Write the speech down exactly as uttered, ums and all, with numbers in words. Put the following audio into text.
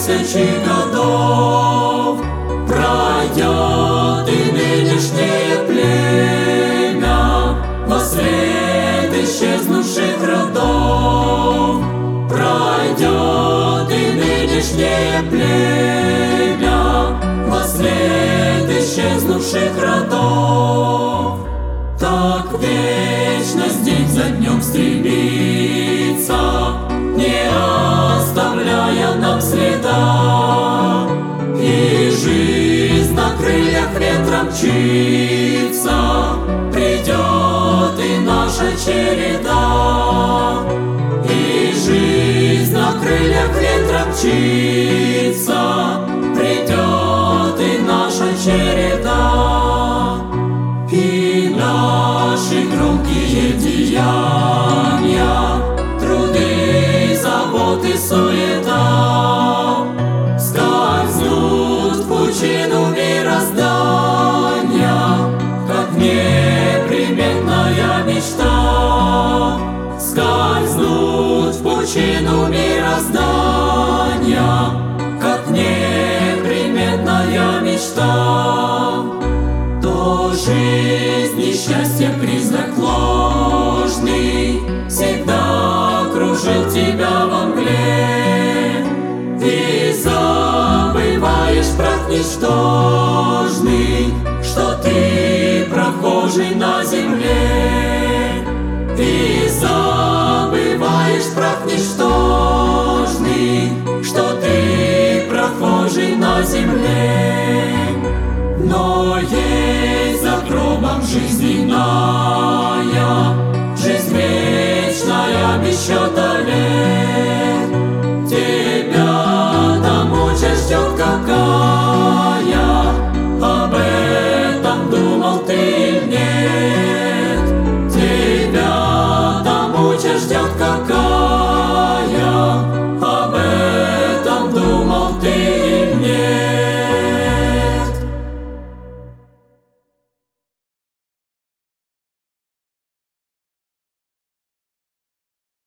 тысячи годов пройдет и нынешнее племя во след исчезнувших родов. Пройдет и нынешнее племя во след исчезнувших родов. Так вечность день за днем стремится, не оставляя нам следа, и жизнь на крыльях ветра мчится. Придет и наша череда, и жизнь на крыльях ветра мчится. Придет и наша череда, и наши громкие деяния, труды, заботы, суета скользнут в пучину мироздания, как неприметная мечта. Скользнут в пучину мироздания, как неприметная мечта. То жизнь и счастье признак ложный всегда кружил тебя во мгле. Ты забываешь прах ничтожный, что ты прохожий на земле. Ты забываешь прах ничтожный, что ты прохожий на земле. Но есть за гробом жизни